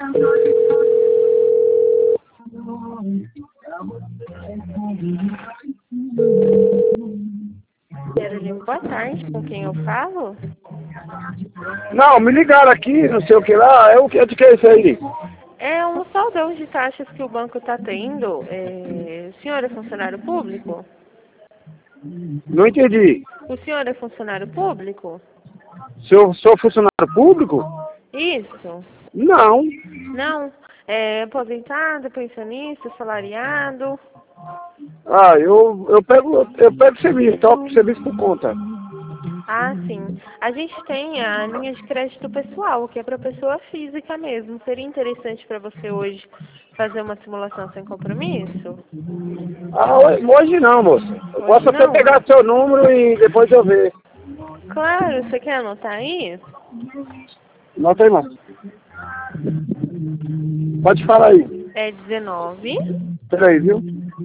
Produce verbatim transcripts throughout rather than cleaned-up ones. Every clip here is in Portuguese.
Carolina, boa tarde, com quem eu falo? Não, me ligaram aqui, não sei o que lá, é o que, é de que é isso aí? É um saldão de taxas que o banco está tendo. É... O senhor é funcionário público? Não entendi. O senhor é funcionário público? Se eu sou funcionário público? Isso. Não. Não. É aposentado, pensionista, salariado? Ah, eu, eu pego, eu pego serviço, toco serviço por conta. Ah, sim. A gente tem a linha de crédito pessoal, que é para pessoa física mesmo. Seria interessante para você hoje fazer uma simulação sem compromisso? Ah, hoje não, moça. Eu Hoje posso até não? pegar seu número e depois eu ver. Claro, você quer anotar aí? Não tem não. Pode falar aí. É dezenove. Peraí, viu?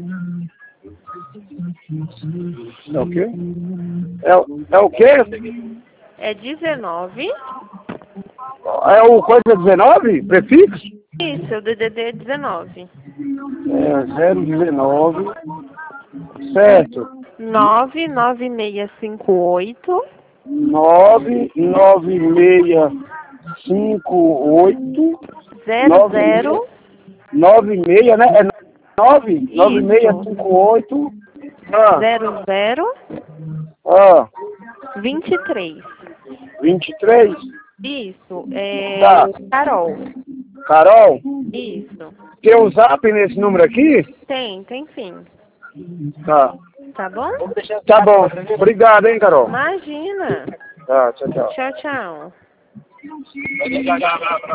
É o quê? É, o- é o quê? É dezenove. É o coisa dezenove? Prefixo? Isso, o D D D é dezenove. É zero dezenove. Certo. nove nove seis cinco oito. nove nove seis cinco oito Zero zero. nove seis, né? É nove nove seis cinco oito ah, Zero zero. ah, Vinte e três. vinte e três. Isso, é Tá. Carol. Carol, Isso. tem um zap nesse número aqui? Tem, tem sim. Tá. Tá bom? Tá bom. Obrigado, hein, Carol. Imagina. Tá, tchau, tchau. Tchau, tchau.